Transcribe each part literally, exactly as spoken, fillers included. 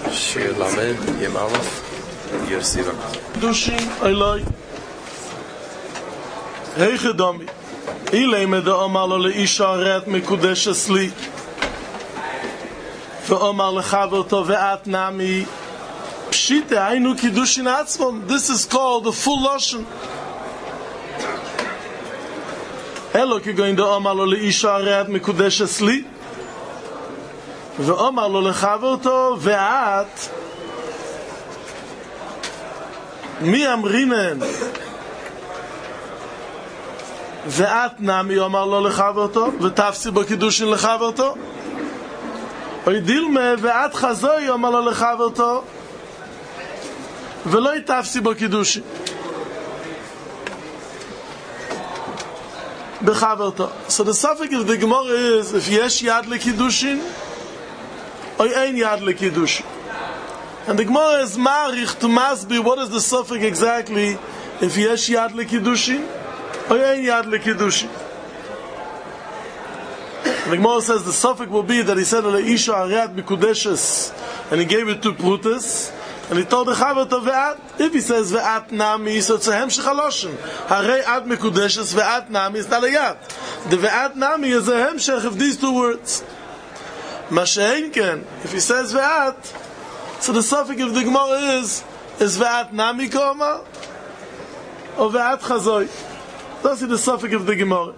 Shir Lamed, Yem Aleph, Yer Siva. Dushin, Eloi. Hege Dami. Ilay me de Omar le Isha red mekudesh esli. Ve Omar le Chaverto ve'at nami. Pshite, Ainu Kiddushin Atzmon. This is called the full Lashon. Elo ki goin de Omar le Isha red mekudesh esli. ואומר לו לחברתו ואת מי אמרינן ואת נמי אומר לו לחברתו ותפסי בקידושין לחברתו אוי דילמה ואת חזוי אומר לו לחברתו ולא תפסי בקידושין בחברתו. So the suffix of the Gemara is if יש יד לקידושין Oy ein yad lekiddush. And the Gemara is marich to masbi what is the suffix exactly if yesh yad lekiddush oy ein yad lekiddush. The Gemara says the suffix will be that he said le isha arat mikudeshes and he gave it to Prutas and he told the Chavet of ve'at. If he says ve'at nami so it's a hemshech haloshen harei ad mikudeshes ve'at nami is not a yad. The ve'at nami is a hemshech of these two words. Masha'enken, if he says ve'at, so the suffix of the Gemara is, is ve'at nami koma, or ve'at chazoi. That's the suffix of the Gemara.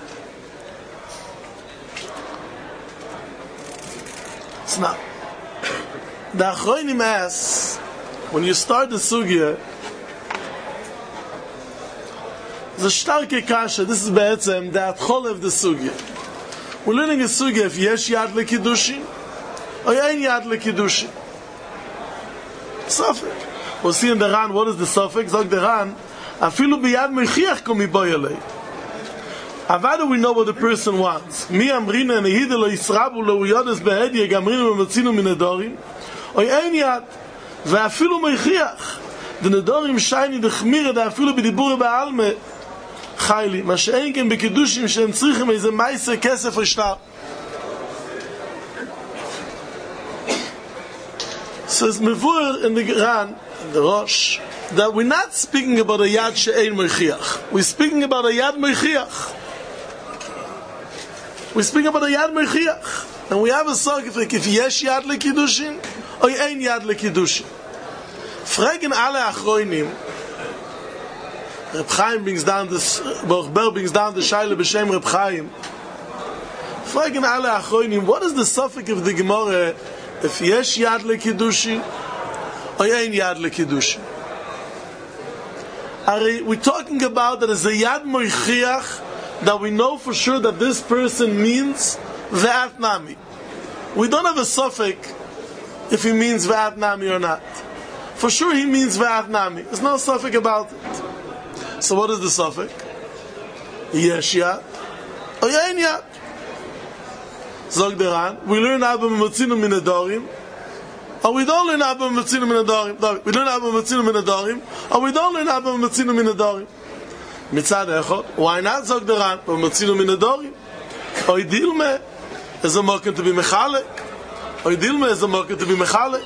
So now, the Achronim asks, when you start the sugya, the starke kasha, this is be'etzem, the atchol of the sugya. We're learning a sugya if yesh yad lekidushin or ein yad lekidushin. Suffix. We'll see in the Ran what is the suffix. Zog the Ran, afilu biyad mechiach komi boyalei. Avada we know what the person wants. Mi amrina nehide lo yisrabu lo uyodes behedye gamrinu memotzinu min nedorim or ein yad ve'afilu mechiach the nedorim shayni dechmire da afilu b'dibure ba'alme Chayli, ma she'enken bekidushim shem tzrichim eize meise kesef or shtar. So it's mevur in the Ran, in the Rosh, that we're not speaking about a yad she'ein mechiach. We're speaking about a yad mechiach. We're speaking about a yad mechiach. And we have a sugya if yesh yad lekidushin or ein yad lekidushin. Fragen alle achroinim, Reb Chaim brings down this, Baruch Ber brings down the Shaila B'Shem Reb Chaim. Fragen alle Achronim, what is the suffix of the Gemara if yesh yad lekiddushi or ein yad lekiddushi? Are we talking about that is a yad moichiach that we know for sure that this person means ve'at nami? We don't have a suffix if he means ve'at nami or not. For sure he means ve'at nami. There's no suffix about it. So what is the suffix? Yesh yad or ein yad. Zog the Ran, we learn Abba Memotzinu min Nedorim, or we don't learn Abba Memotzinu min Nedorim. We learn Abba Memotzinu min Nedorim, or we don't learn Abba Memotzinu min Nedorim. Mitzad echot, why not Zog the Ran? Memotzinu min Nedorim. Oy dilme is a moken to be mechalek. Oy dilme is a moken to be mechalek.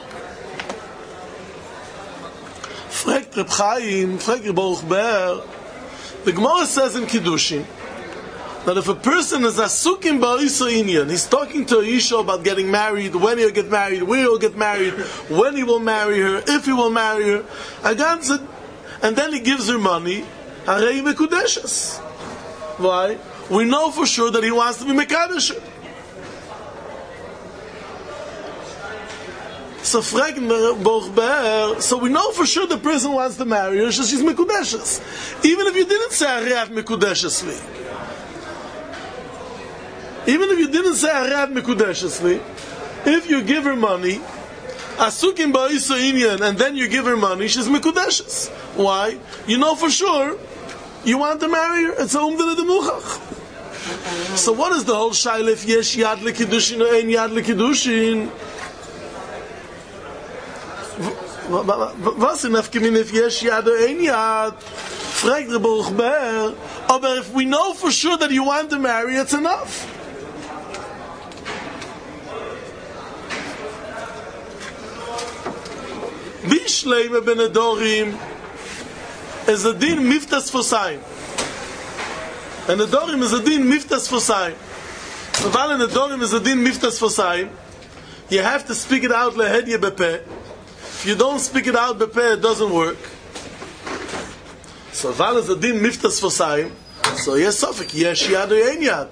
Fregt Reb Chaim, fregt Reb Baruch Ber, the Gemara says in Kiddushin that if a person is asukim ba'isa inyan, he's talking to a isha about getting married, when he'll get married, where he'll get married, when he will marry her, if he will marry her, and then he gives her money, harei mekudeshes. Why? We know for sure that he wants to be mekadesh. So so we know for sure the person wants to marry her, so she's mekudeshes. Even if you didn't say harei mekudeshes li. Even if you didn't say harei mekudeshes li, if you give her money, asukim ba'isa inyan, and then you give her money, she's mekudeshes. Why? You know for sure you want to marry her. It's a umdele demuchach. So what is the whole shaila if yesh yad lekidushin or ein yad lekidushin? Was in Afkimin if yesh yad or ein yad? Fragt the Baruch Ber, but if we know for sure that you want to marry, it's enough. Bishleime benedorim is a din miftas fosayim. And the dorim is a din miftas fosayim. So while the dorim is a din miftas fosayim, you have to speak it out lehedye bepeh. If you don't speak it out bepeh, it doesn't work. So while is a din miftas fosayim, so yes, sofik yesh yad or ein yad.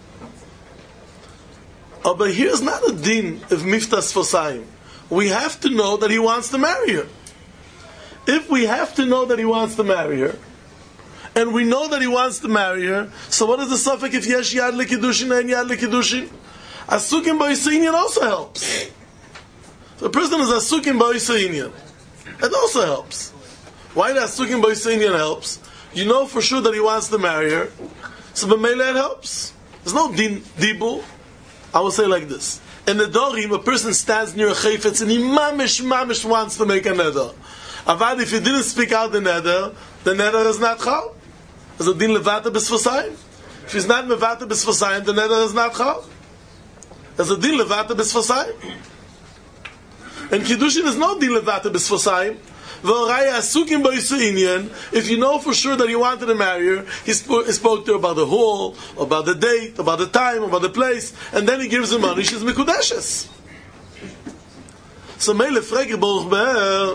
Oh, but here's not a din of miftas fosayim. We have to know that he wants to marry her. If we have to know that he wants to marry her, and we know that he wants to marry her, so what is the suffix if yesh yad lekidushin and yad lekidushin? Asukim ba'isinian also helps. So a person is asukim ba'isinian. It also helps. Why the asukim ba'isinian helps? You know for sure that he wants to marry her, so b'meila it helps. There's no din dibul. I will say like this. In the dorim, a person stands near a chayfetz and he mamish mamish wants to make a neder. Avad, if he didn't speak out the neder, the neder is not chal. Is a din levata b'sfosayim? If he's not levata b'sfosayim, the neder is not chal. Is a din levata b'sfosayim? And kiddushin is no din levata b'sfosayim. If you know for sure that he wanted to marry her, he, sp- he spoke to her about the hall, about the date, about the time, about the place, and then he gives her money, she's mikudeshes. So Mele frage Baruch Be'er,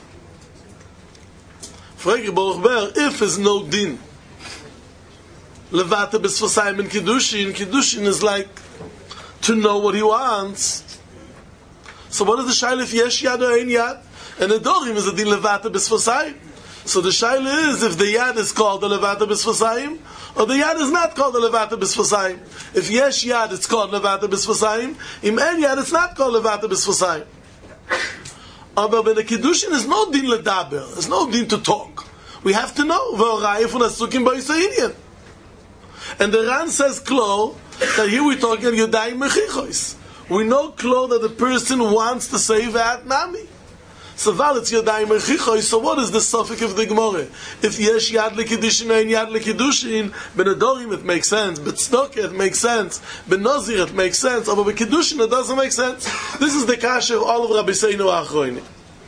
frage Baruch Be'er, if there's no din, levata b'sfosayim in kiddushin, kiddushin is like to know what he wants. So what is the shaila if yesh yad or ein yad? And the dorim is a din levata b'sfosayim. So the shaila is if the yad is called the levata b'sfosayim, or the yad is not called the levata b'sfosayim. If yesh yad, it's called levata b'sfosayim. Im en yad, it's not called levata b'sfosayim. But when the kiddushin is no din ledaber, there's no din to talk. We have to know v'orayif unasukim ba'isayinian. And the Ran says klo that here we're talking yodayim mechichos. We know klo that the person wants to say v'at nami. So val it's yadayim mechichos. So what is the suffix of the Gemara? If yesh yad lekidushin and yad lekidushin, ben adorim it makes sense, but tzedakah it makes sense, ben nazir it makes sense, but with kiddushin it doesn't make sense. This is the kasha of all of Rabbi Seinu Achroini.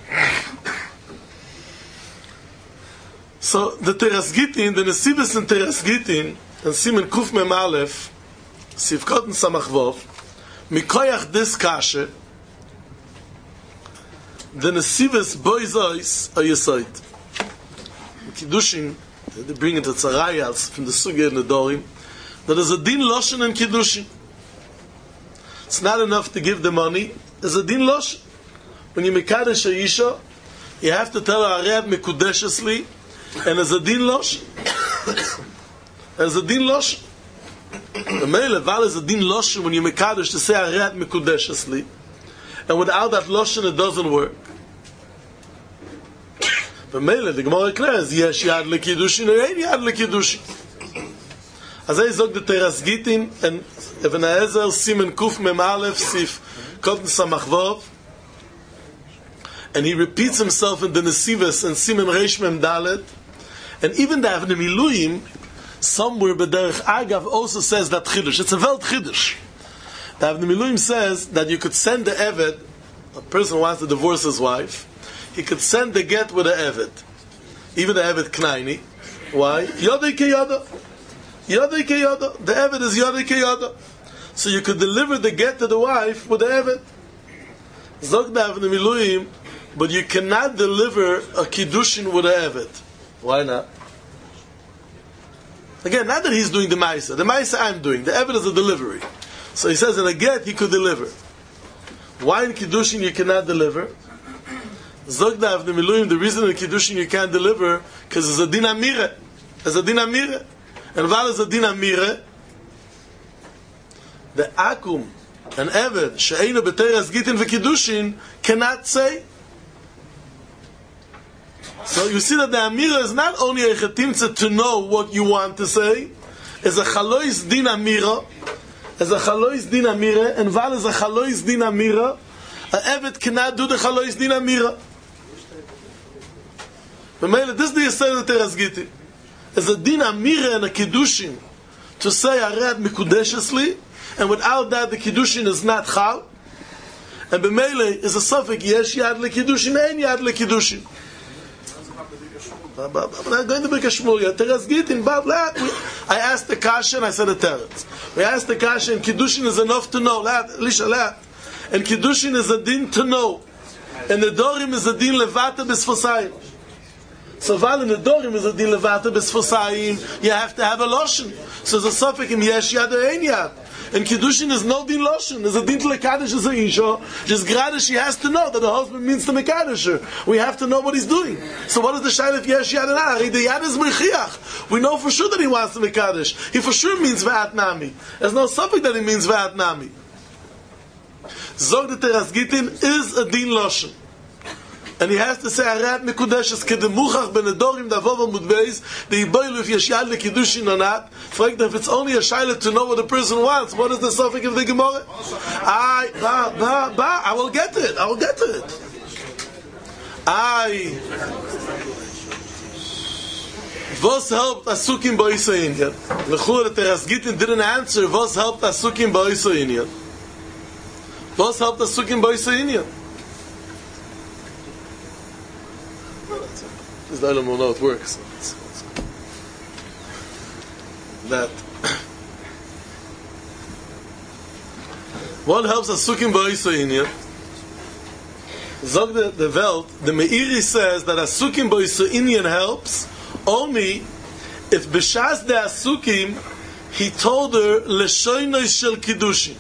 So the Teras Gitin, the Nesivos and Teras Gitin, and Simen Kuf Mem Aleph, Sivkot and Samach Vov, mikoyach this kasha, the Nesivos boizois are yesoid. Kiddushin, they bring it to Tzarayas from the Sugya and the Dorim, that is a din loshen and Kiddushin. It's not enough to give the money, there's a din loshen. When you mekadesh a isha, you have to tell her areat mekudeshesli, and there's a din loshen. There's a din loshen. The mele val is a din loshen when you mekadesh to say areat mekudeshesli, and without that loshen it doesn't work. But mele the Gemara declares yesh yad lekidushin or ein yad lekidushin. As I zog the Teras Gitin and Even Haezer Simen Kuf Mem Aleph Sif Kotten Samach Vov, and he repeats himself in the Nesivos and Simen Reish Mem Dalet, and even the Avnei Miluim somewhere B'derech Agav also says that Chiddush. It's a Welt Chiddush. The Avnei Miluim says that you could send the Eved, a person who wants to divorce his wife, he could send the get with the Eved, even the Eved Knaini. Why? Yodei ke Yoda. Yodei ke Yoda. The Eved is Yodei ke Yoda. So you could deliver the get to the wife with the Eved. Zog the Avnei Miluim, but you cannot deliver a Kiddushin with the Eved. Why not? Again, not that he's doing the Maisa. The Maisa I'm doing. The Eved is a delivery. So he says in a get he could deliver. Why in Kiddushin you cannot deliver? Zog the Avnei Miluim, the reason in Kiddushin you can't deliver, because it's a din amire. It's a din amire. And while it's a din amire, the akum, an Eved, she'einu b'teras gitin v'kiddushin, cannot say. So you see that the amira is not only a chetimtza to know what you want to say, it's a chalois din amira, it's a chalois din amira, and while it's a chalois din amira, an Eved cannot do the chalois din amira. This is the Yisrael of Teras Gitin. It's a din amira and a kiddushin to say areat mikudeshesli, and without that the kiddushin is not chal. And b'meile is a suffix, yesh yad lekiddushin, ein yad lekiddushin. I'm not going to be Kashmuria. Teres Gitin, but I asked the Kasha and I said a Teretz. We asked the Kasha, and Kiddushin is enough to know. Lisha, lat. And Kiddushin is a din to know. And the Dorim is a din levata b'sfosayim. So while in the Dorim is a din levata b'sfosayim, you have to have a Loshen. So there's a suffix in yesh yad or ein yad. And Kiddushin is no din Loshen. There's a din to Lekadish as a Isha. Just grade she has to know that the husband means to Mekadosh her. We have to know what he's doing. So what is the Shail if Yesh Yad and Ari? The Yad is Mechiach. We know for sure that he wants to Mekadosh. He for sure means V'at Nami. There's no suffix that he means V'at Nami. Zog the Teras Gitin is a din Loshen. And he has to say, Arat Mekudeshes kedemuchach benedorim davov amudbeis, the Iboilu if yesh yad lekiddushin or not. Fragt if it's only a shayla to know what the person wants. What is the suffix of the Gemara? I, ba, ba, ba, I will get it. I will get it. I, Vos helped Asukim Boisa Inyan. Lechur the Teras Gitin didn't answer, Vos helped Asukim Boisa Inyan. Vos helped Asukim Boisa Inyan. This dialogue will know it works. It's, it's that what helps us sukim ba'isa inyan? Zog the, the Welt, the Meiri says that a sukim ba'isa inyan helps only if b'shas de asukim he told her leshoinoi shel kiddushin.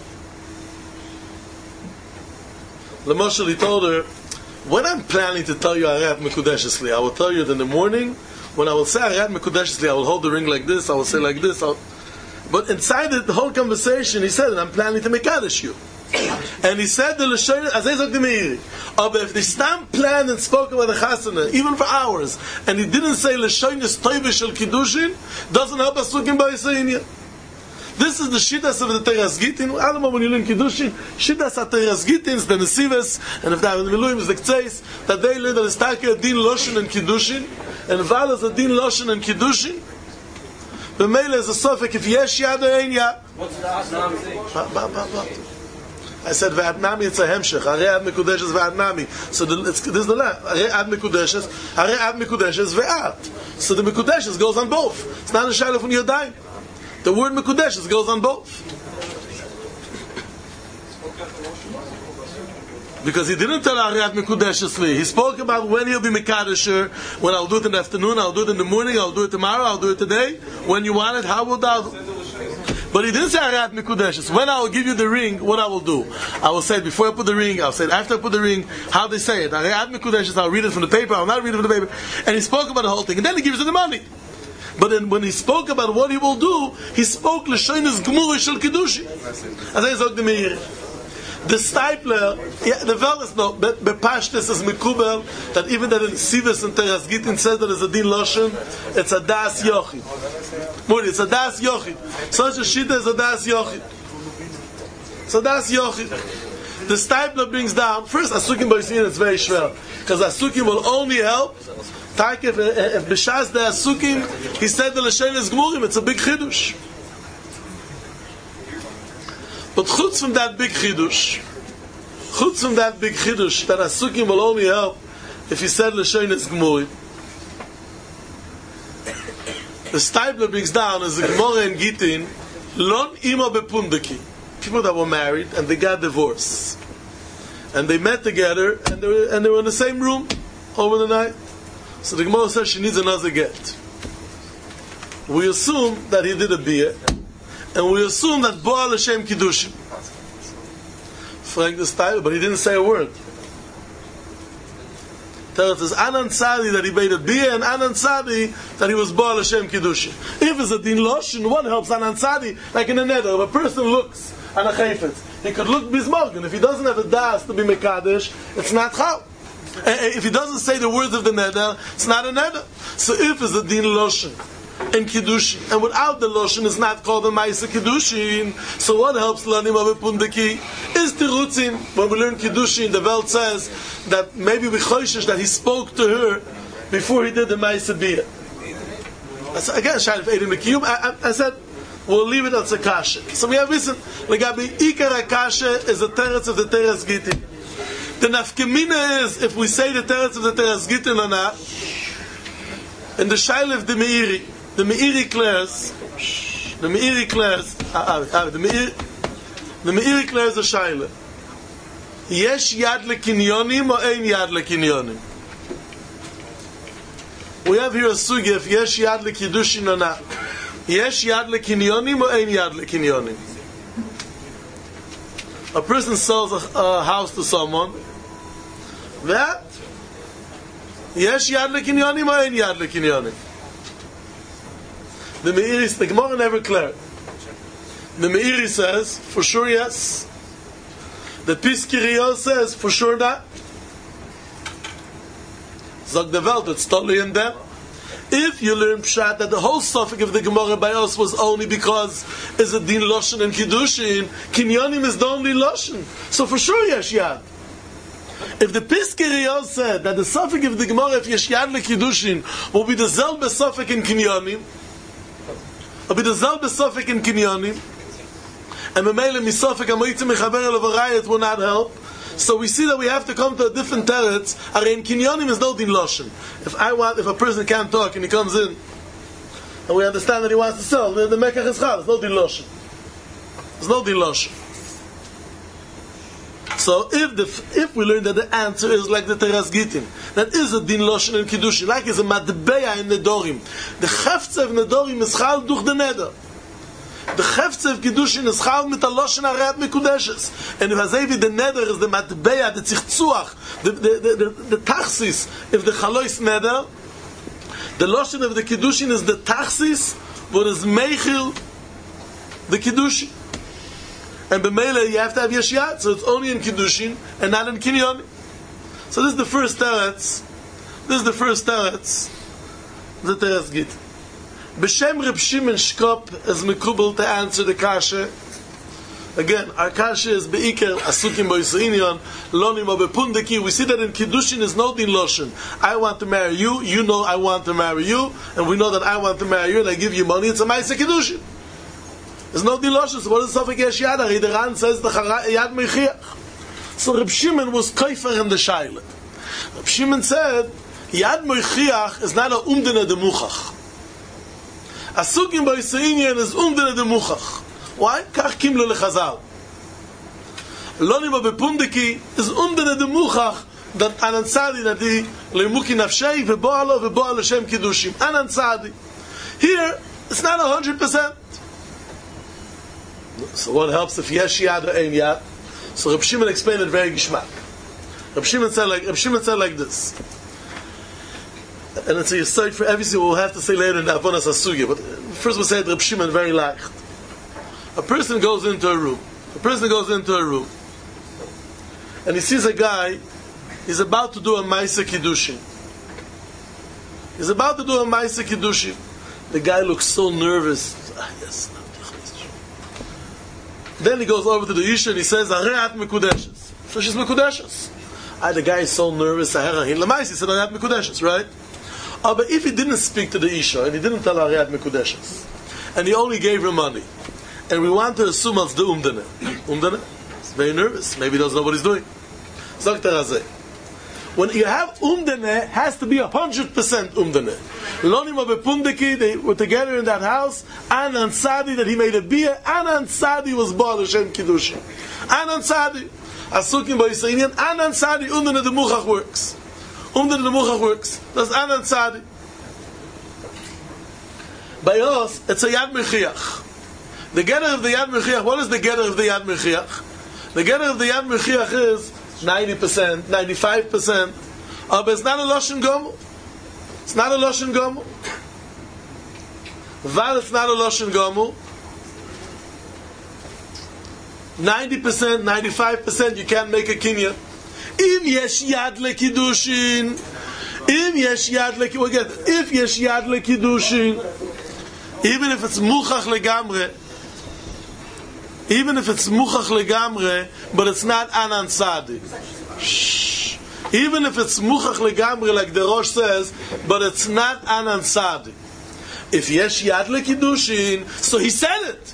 L'moshel, he told her, when I'm planning to tell you Arat Mekudeshesli, I will tell you that in the morning, when I will say Arat Mekudeshesli, I will hold the ring like this, I will say like this. I'll... But inside the, the whole conversation, he said, I'm planning to Mekadosh you. And he said, the Lashon, as I said to me, but if they stand planned and spoke about the Chasana, even for hours, and he didn't say Lashon is Toivish Shel Kiddushin, doesn't help us looking by Yisrael. This is the Shittas of the Teras Gitin. I don't know when you learn Kiddushin. Shittas of Teras Gitins, the Nesivas, and if they have the Miluim, is the Ktseis, that they learn that it's Taka Din Loshen and Kiddushin, and Val is a Din Loshen and Kiddushin. The Mele is a Sofik, if Yesh Yad or Ein Yad. What's the Asnami thing? I said, V'at Nami, it's a Hemshech. Are Ad Mekudeshes V'at Nami. So the, it's, this is the last. Are Ad Mekudeshes, Are Ad Mekudeshes V'at. So the Mekudeshes goes on both. It's not a Shaila from Yodayim. The word Mekudeshes goes on both. Because he didn't tell Ariat Mekudeshes li. He spoke about when he'll be Mekadesher, when I'll do it in the afternoon, I'll do it in the morning, I'll do it tomorrow, I'll do it today. When you want it, how will that? But he didn't say Ariat Mekudeshes. When I will give you the ring, what I will do. I will say it before I put the ring, I'll say it after I put the ring, how they say it. Ariat Mekudeshes, I'll read it from the paper, I'll not read it from the paper. And he spoke about the whole thing. And then he gives you the money. But then when he spoke about what he will do, he spoke l'shoinus gmura shel kiddushin. As I said to me, the Stipler, yeah, the Velas no, but bepashtes is mikubel that even that in Sivas and Teras Gitin says that it's a din loshen, it's a das yochid. Mori, it's a das yochid. Such a shita is a das yochid. It's a das yochid. The Stipler brings down first Asukim Boisin. It's very shver because Asukim will only help. If b'shas the Asukim, he said the L'shen is Gmurim, it's a big chidush. But chutz from that big chidush, chutz from that big chidush, that Asukim will only help if he said L'shen is Gmurim. The Stipler brings down as the Gemara in Gitin, Lon ima bepundaki. People that were married and they got divorced, and they met together and they were, and they were in the same room over the night. So the Gemara says she needs another get. We assume that he did a biyah, and we assume that Bo'al Hashem Kiddushin. Frank the style, but he didn't say a word. Tell us Anan Tzadi that he made a biyah, and Anan Tzadi that he was Bo'al Hashem Kiddushin. If it's a din loshin, one helps Anan Tzadi, like in a nether. If a person looks on a chayfetz, he could look bismorgan. If he doesn't have a das to be mekadesh, it's not chal. If he doesn't say the words of the neder, it's not a neder. So if it's a din loshin and kiddushin, and without the loshin, it's not called a ma'isa kiddushin. So what helps lanim of pundaki is tirutzin. When we learn kiddushin, the Welt says that maybe we choishish that he spoke to her before he did the ma'isa biyah. Again, Shalif Eidim Mekiyum. I said we'll leave it as a kasha. So we have listen, legabi ikar kasha is the teretz of the teretz gitin. The nafkemina is if we say the teretz of the teretz gitin or not. In the shaila of the Meiri, the Meiri declares, the Meiri declares, uh, uh, the Meiri, the Meiri declares the shaila. Yesh yad lekinyonim or ein yad lekinyonim? We have here a sugi if yesh yad lekidushin or not. Yesh yad lekinyonim or ein yad lekinyonim? A person sells a, a house to someone. That yesh yad lekinyonim or ein yad lekinyonim? The Meiri, the Gemara never clear. The Meiri says for sure yes. The Piskiriyo says for sure that. Zog the Welt, it's totally in them. If you learn Pshat that the whole suffix of the Gemara by us was only because is a din Loshen and Kiddushin, Kinyonim is the only Loshen. So for sure Yesh Yad. If the Piskiriyo said that the suffix of the Gemara if Yesh Yad le Kiddushin will be the Zelbe suffix in Kinyonim, will be the Zelbe suffix in Kinyonim, and Memele Misofik Amoitim Mechaber Elevarayat will not help. So we see that we have to come to a different teretz. Are in Kinyonim is no din Loshen. If I want, if a person can't talk and he comes in, and we understand that he wants to sell, the, the Mekach is Chal. There's no din Loshen. There's no din Loshen. So if the if we learn that the answer is like the Teras Gitin, that is a din Loshen and Kiddushin, like is a Matbeya in Nedorim. The Chefze of Nedorim is Chal durch the Neder. The Chefze of Kiddushin is Chal mit a Loshen Arayat Mekudeshes. And if Hazevi the Neder is the Matbeya, the Tzichtzuach, the, the, the, the, the Tachsis, if the Chalois Neder, the Loshen of the Kiddushin is the Tachsis, what is Meichil, the Kiddushin. And b'meila you have to have Yeshiyat, so it's only in Kiddushin and not in Kinyonim. So this is the first teretz. This is the first teretz. The teretz git. B'shem Reb Shimon Shkop is mekubel to answer the kasha. Again, our kasha is be'iker asukim b'yisrainion lonim or b'pundeki. We see that in Kiddushin is no din Loshen. I want to marry you. You know I want to marry you, and we know that I want to marry you, and I give you money. It's a ma'aseh Kiddushin. There's no din Loshen, so what is the Sofik Yesh Yad? The Ran says the Yad Mechiach. So Reb Shimon was Kaifer in the Shaila. Reb Shimon said, Yad Mechiach is not a umdene de Muchach. Asukim B'Yisrainian is umdene de Muchach. Why? Kach Kimlo Lechazal. Lonim B'Pundeki is umdene de Muchach that Anan Tzadi that he Lemuki Nafshei V'Bo'alo V'Bo'al Hashem Kiddushim. Anan Tzadi. Here, it's not a hundred percent. So what helps if Yesh Yad or Ein Yad? So Reb Shimon explained it very gishmak. Reb Shimon said like Reb Shimon said like this, and it's a site for everything we'll have to say later in the Avonas Hasugi. But first we'll say Reb Shimon very leicht. A person goes into a room. A person goes into a room, and he sees a guy. He's about to do a Ma'aseh Kiddushin. He's about to do a Ma'aseh Kiddushin. The guy looks so nervous. Ah, yes. Then he goes over to the Isha and he says, Areat Mekudeshes. So she's Mekudeshes. Ah, the guy is so nervous. He said, Areat Mekudeshes, right? Oh, but if he didn't speak to the Isha and he didn't tell Areat Mekudeshes, and he only gave her money, and we want to assume it's the Umdane. Umdane? He's very nervous. Maybe he doesn't know what he's doing. Zokter Hazeh. When you have Umdane, it has to be one hundred percent Umdane. Lonim Bepundeki, they were together in that house. Anan Tzadi, that he made a beer. Anan Tzadi was Baal Hashem Kiddushin. Anan Tzadi. Asukim B'Yisrainian. Anan Tzadi, Umdane the Muchach works. Umdane the Muchach works. That's Anan Tzadi. By us, it's a Yad Mechiach. The getter of the Yad Mechiach, what is the getter of the Yad Mechiach? The getter of the Yad Mechiach is ninety percent, ninety-five percent. Uh, but it's not a Loshen Gomel. It's not a Loshen Gomel. Val, it's not a Loshen Gomel. ninety percent, ninety-five percent, you can't make a kinyan. Im yesh yad lekiddushin. Im yesh yad lekiddushin. If yesh yad lekiddushin, even if it's muchach legamre, even if it's muchach legamre, but it's not Anan Tzadi. Shh. Even if it's muchach legamre, like the Rosh says, but it's not Anan Tzadi. If yesh yad lekiddushin, so he said it.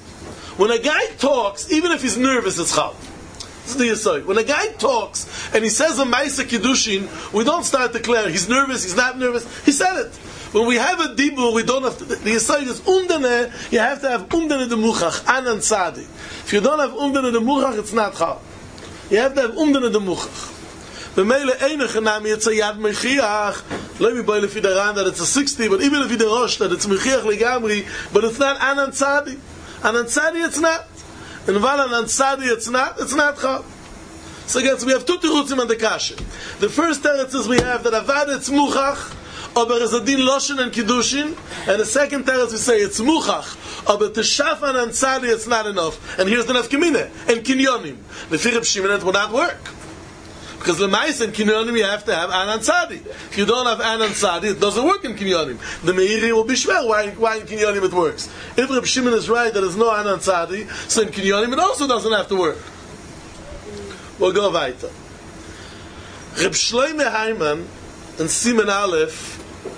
When a guy talks, even if he's nervous, it's chal. This is the yesod. When a guy talks and he says a Maisa Kiddushin, we don't start declaring he's nervous, he's not nervous. He said it. When we have a dibur, we don't have to. The yesod is umdane. You have to have umdane de muchach, anan tzadi. If you don't have umdane de muchach, it's not chal. You have to have umdane de muchach. B'meile einige nami it's a yad mechiach. Let me buy if you that it's a sixty, but even if you rosh that it's mechiach legamri, but it's not anan tzadi. Anan tzadi it's not. And while anan tzadi it's not, it's not chal. So again, so we have two terutzim on the kasha. The first teretz is we have that avad it's muchach, aber es a din loshen and kiddushin, and the second teretz we say it's muchach, aber teshaf anan tzadi it's not enough. And here's the nafkamine and kinyonim. The Reb Shimon it will not work. Because the mice in kinyonim you have to have anan tzadi. If you don't have anan tzadi, it doesn't work in kinyonim. The meiri will be shver. Why, why in kinyonim it works? If Reb Shimon is right that there's no anan tzadi, so in kinyonim it also doesn't have to work. We'll go weiter. Reb Shloime Hayman in Siman Aleph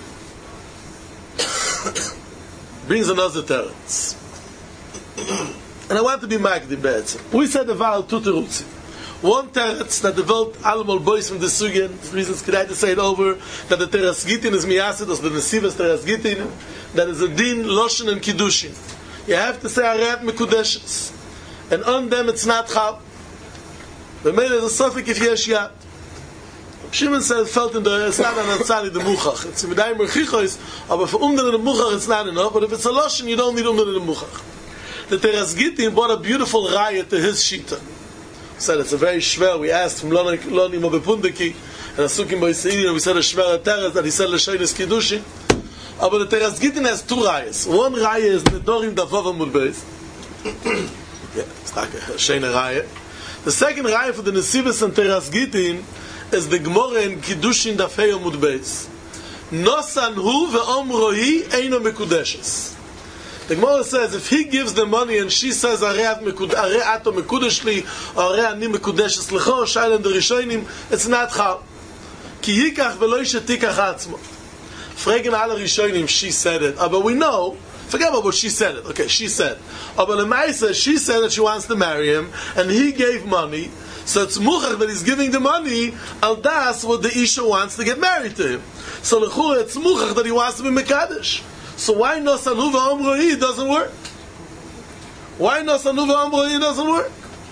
brings another teretz. And I want to be magdi be'etzem. We said the Val two terutzi. One teretz that the Welt allemal boys from the Sugen, the reasons could I to say it over, that the Teras Gittin is miyasid, or the Nesivas Teras Gittin, that is a din, Loshen and Kiddushin. You have to say Arat Mekudeshes. And on them it's not chal. The mail is a suffix if yesh yad. Shimon said, felt in the, it's not an Antzari, the Muchach. It's a Medayim Rechichois, but for Umdan and the Muchach it's not enough, but if it's a Loshen, you don't need Umdan and the Muchach. The Teras Gittin brought a beautiful raya to his Shita. Said it's a very shver. We asked from Loni Mobepundeki and Asukim Boisini, and we said a shver teres that he said l'shoynes kiddushin. But the Teras Gittin has two rayas. One raya is Nedorim Davov Amud Beis. Yeah, it's like a shene raya. The second raya for the Nesivos and Teras Gittin is the Gemara in Kiddushin Dafei Amud Beis. Nosan hu ve'omrohi eino mekudeshes. The Gemara says, if he gives the money and she says, Are ato mekudesh li, or Are ani mekudeshes lecho, shaylan the rishonim, it's not chal. Ki yikach velo shetikach atzmo. Fragen alle rishonim, she said it. But we know, forget about what she said it. Okay, she said. But the Maisa, she said that she wants to marry him, and he gave money, so it's muchach that he's giving the money, al das what the Isha wants to get married to him. So lechura, it's muchach that he wants to be mekadesh. So why Nosanu v'Amrohi doesn't work? Why Nosanu v'Amrohi doesn't work?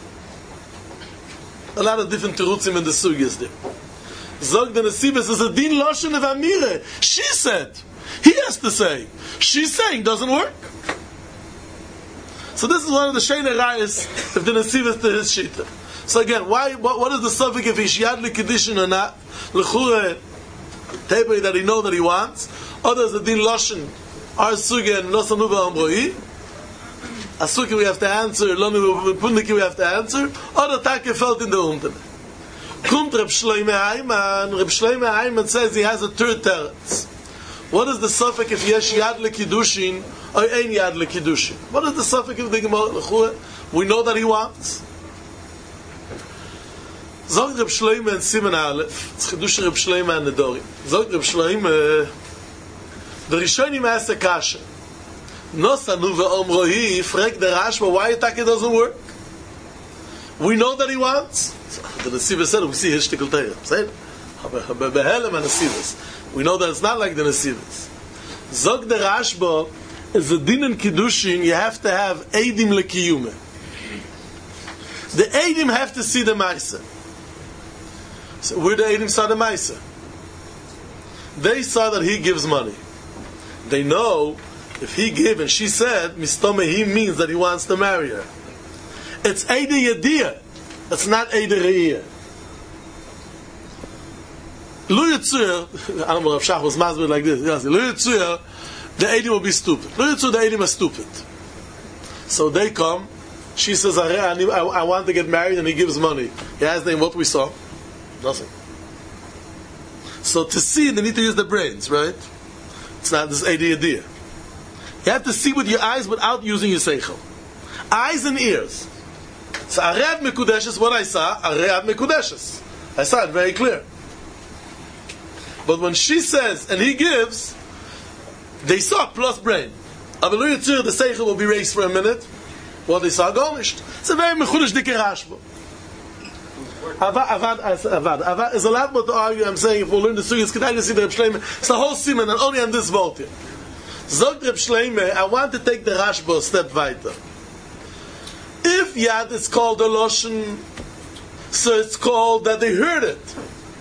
A lot of different terutzim in the sugyas there. Zog the Nesivos is a din loshen of Amire. She said. He has to say. She's saying doesn't work. So this is one of the shene rayas of the Nesivos to his shita. So again, why? What, what is the suffix if he's yad l'kedushin or not? L'chure tebei that he know that he wants. Others the din loshen. Our suga and Nosanu v'Amrohi. Asuki we have to answer, Lonu Pundiki we have to answer. Other Take felt in the Umtene. Kumt Reb Shloime Hayman. Reb Shloime Hayman says he has a third teretz. What is the suffix if yesh yad lekiddushin or ein yad lekiddushin? What is the suffix if the Gemara? We know that he wants. Zog Reb Shloime and Siman Aleph. It's Chidush Reb Shloime and Nedorim. Zog Reb Shloime. The Rishonim asked a kasha. Nosanu ve'omrohi, frek the Rashba, why attack it doesn't work? We know that he wants. So the Nesivos said, we see his shtickle teir. Said, behelem and Nesivos. We know that it's not like the Nesivos. Zog the Rashba is a din in Kiddushin, you have to have Eidim lekiyume. The Eidim have to see the Maisa. So where the Eidim saw the Maisa? They saw that he gives money. They know if he gave and she said mistome he means that he wants to marry her. It's Eide Yediyah. It's not Eide Re'iyah. Lo Yitzur, I don't know if Shach was masbid like this. Yes, Lo Yitzur, the Eidim will be stupid. Lo Yitzur, the Eidim are stupid. So they come. She says, I, I want to get married, and he gives money. He asks them what we saw. Nothing. So to see, they need to use the brains, right? It's not this idea. You have to see with your eyes without using your seichel. Eyes and ears. So Arev Mekudeshes, what I saw, Arev Mekudeshes. I saw it very clear. But when she says, and he gives, they saw plus brain. Avalu Yitzur, the seichel will be raised for a minute, What they saw, go nicht. It's a very mechulish dike Rashba. Avad, Avad, Avad, Avad, there's a lot more to argue. I'm saying if we learn the Sugis, could I see the Reb Shleime? It's a whole siman, and only on this vote here. Zog Reb Shleime, I want to take the Rashba a step weiter. If Yad is called a Loshen, so it's called that they heard it.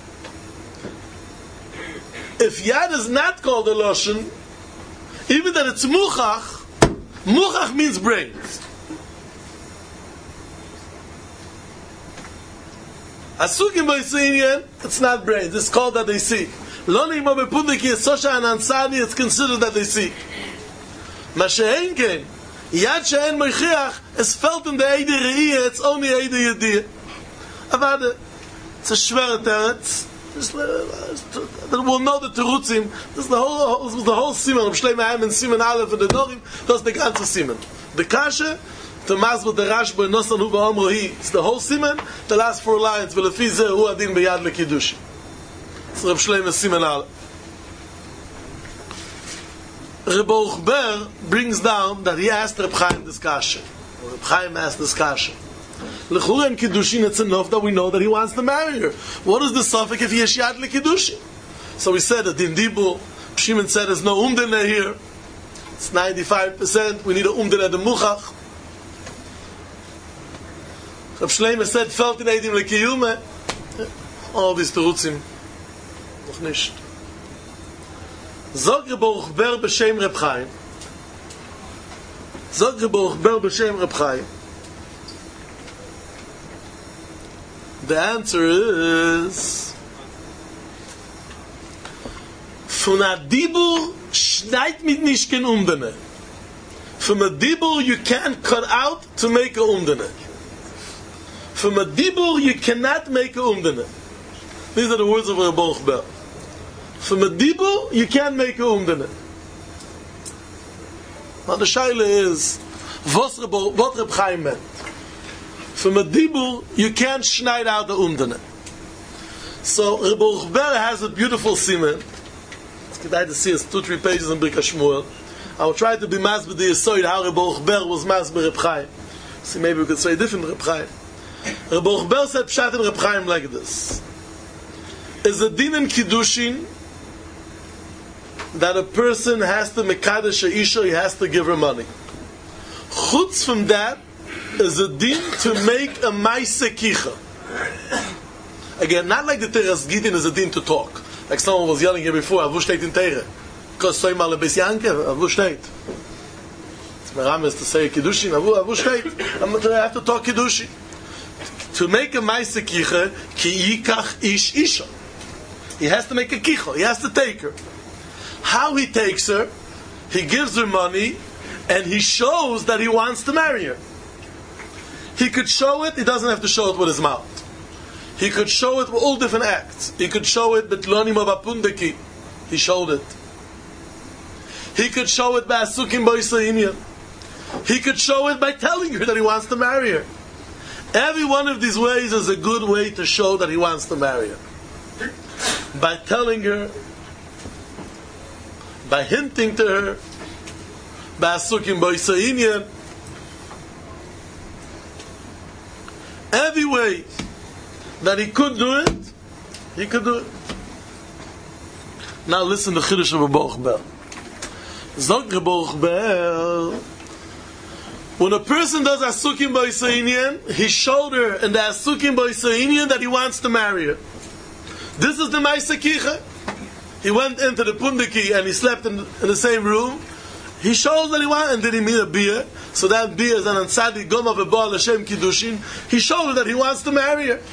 If Yad is not called a Loshen, even that it's Muchach, Muchach means brains. Asukim Boisinian, it's not brains, it's called that they see. Loni Mobe Pundiki, Sosha and Ansani, it's considered that they see. Mashein came. Yad She'en Moichiach is felt in the Eide Re'iyah, it's only Eide Yediyah. Avada, it's a schwere teretz. We'll know the terutzim. This is the whole, this was the whole siman of Shleim Ha'em and siman Aleph and the Norim. That's the ganze siman. The kasha, the masbel, the rashba, nosan hu v'omro hi. It's the whole siman. The last four lines. V'lefi zeh hu adin b'yad l'kiddush. It's Reb Shleima's siman Aleph. Reb Baruch Ber brings down that he asked Reb Chaim this kasha. Reb Chaim asked this kasha. L'chura in Kiddushin, it's enough that we know that he wants to marry her. What is the suffix if he is Yad l'Kiddushin? So we said that in Dibur, Shimon said there's no umdene here. It's ninety-five percent. We need a umdene de Muchach. Reb Shleima said, felt in Eidim l'Kiyume. All these terutzim. Noch nicht. Zog Reb Baruch Ber b'shem Reb Chaim. Zog Reb Baruch Ber b'shem Reb Chaim. The answer is von a Dibur schneit mit nicht kein Umdene. From a Dibur you can't cut out to make a Umdene. From a Dibur you cannot make a Umdene. These are the words of Reb Baruch Ber. From a Dibur you can't make a Umdene. Now the shaila is what Reb Chaim meant. From a dibur, you can't schneid out the umdene. So, Reb Baruch Ber has a beautiful siman. It's good to see us two, three pages in Birkas Shmuel. I will try to be masber the Yesoid how Reb Baruch Ber was masber Reb Chaim. See, maybe we could say different Reb Chaim. Reb Baruch Ber said Pshat in Reb Chaim like this. Is a din in Kiddushin that a person has to mekadesh a isha, he has to give her money. Chutz from that, is a din to make a maise kicha. Again, not like the Teras Gidin is a din to talk. Like someone was yelling here before, Avu steht in Teire. Because so mal a bes Yankev, Avu steht. It's Meram is to say Kiddushin, Avu, Avu steht. I have to talk Kiddushin. To make a maise kicha, ki yikach ish isha. He has to make a kicha, he has to take her. How he takes her, he gives her money, and he shows that he wants to marry her. He could show it, he doesn't have to show it with his mouth. He could show it with all different acts. He could show it with Lonim Avapundaki. He showed it. He could show it by Asukim Boisainia. He could show it by telling her that he wants to marry her. Every one of these ways is a good way to show that he wants to marry her. By telling her, by hinting to her, by Asukim Boisainia. Every way that he could do it, he could do it. Now listen to Chiddush of Reb Baruch Ber. Zog Reb Baruch Ber, when a person does Asukim Boisa'inyan, he showed her in the Asukim Boisa'inyan that he wants to marry her. This is the Maisa Kicha. He went into the Pundaki and he slept in, in the same room. He shows that he wants, and did he meet a beer? So that beer is an ansadi gom of a baal Hashem kiddushin. He showed her that he wants to marry her.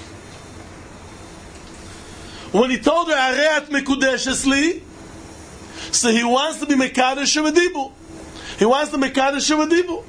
When he told her areat mekudeshes li, so he wants to be mekadesh v'dibu. He wants to mekadesh v'dibu.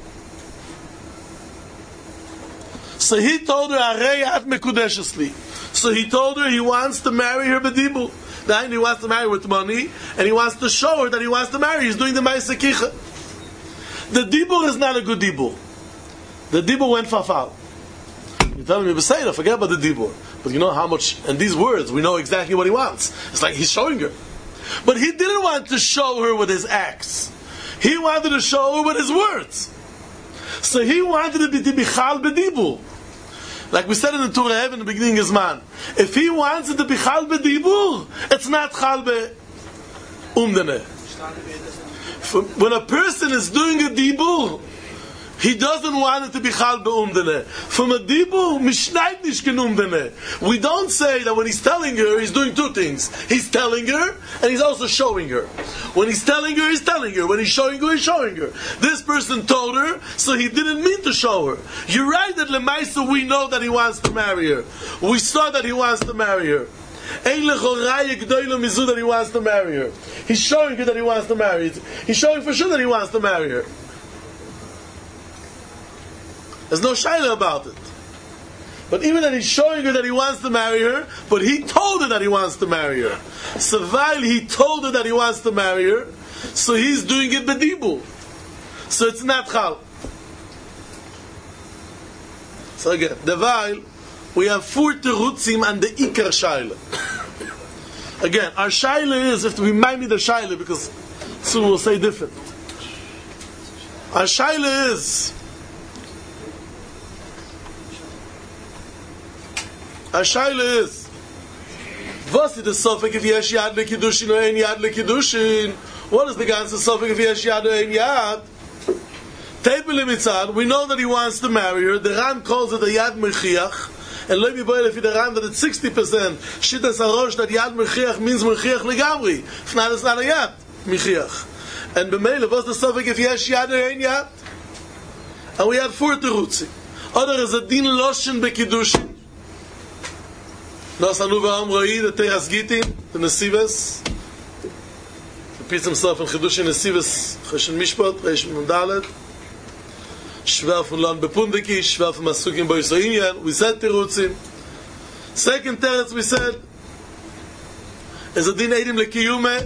So he told her areat mekudeshes li. So he told her he wants to marry her v'dibu. Then he wants to marry her with money, and he wants to show her that he wants to marry. He's doing the Maisa Kicha. The dibur is not a good dibur. The dibur went fafal. You're telling me, Beseda, forget about the dibur. But you know how much, and these words, we know exactly what he wants. It's like he's showing her. But he didn't want to show her with his acts. He wanted to show her with his words. So he wanted to be, to be chal b'dibur. Like we said in the Torah in the beginning of Zman. If he wants it to be chal b'dibur, it's not chal b'umdene. When a person is doing a dibur, he doesn't want it to be chal b'umdene. From a dibur, mishnayt nish ken umdene. We don't say that when he's telling her, he's doing two things. He's telling her, and he's also showing her. When he's telling her, he's telling her. When he's showing her, he's showing her. This person told her, so he didn't mean to show her. You're right that Lemaisa, we know that he wants to marry her. We saw that he wants to marry her. Ein lechoraya gdoilo mizu that he wants to marry her. He's showing her that he wants to marry her. He's showing for sure that he wants to marry her. There's no shayla about it. But even that he's showing her that he wants to marry her, but he told her that he wants to marry her. So while he told her that he wants to marry her, so he's doing it b'dibur. So it's not chal. So again, the while we have four terutzim and the ikar shayla. Again, our shayla is, if we remind me the shayla, because soon we'll say different. Our shayla is, our shayla is, was is the suffix if yesh yad lekiddushin or ein yad lekiddushin? What is the ganze suffix if yesh yad or ein yad? Teipele mitzad, we know that he wants to marry her. The Ram calls it a yad mechiach. And let me boil if you the Ram that it's sixty percent. Shittas harosh that yad mechiach means mechiach legamri. If not, it's not a yad mechiach. And b'meile, what's the suffix if yesh yad or ein yad? And we had four terutzi. Other is a din loshen bekiddushin. Nos anu v'am roi, the Teras Gitin, the Nesivas. Repeats himself in Chidushin Nesivas, Cheshen Mishpat, Reish Mundalet. Shver from Lan Bepundiki, Shver from Masukim Bo Yisraelian. We said Terutzim. Second teretz we said is a din eidim lekiyume.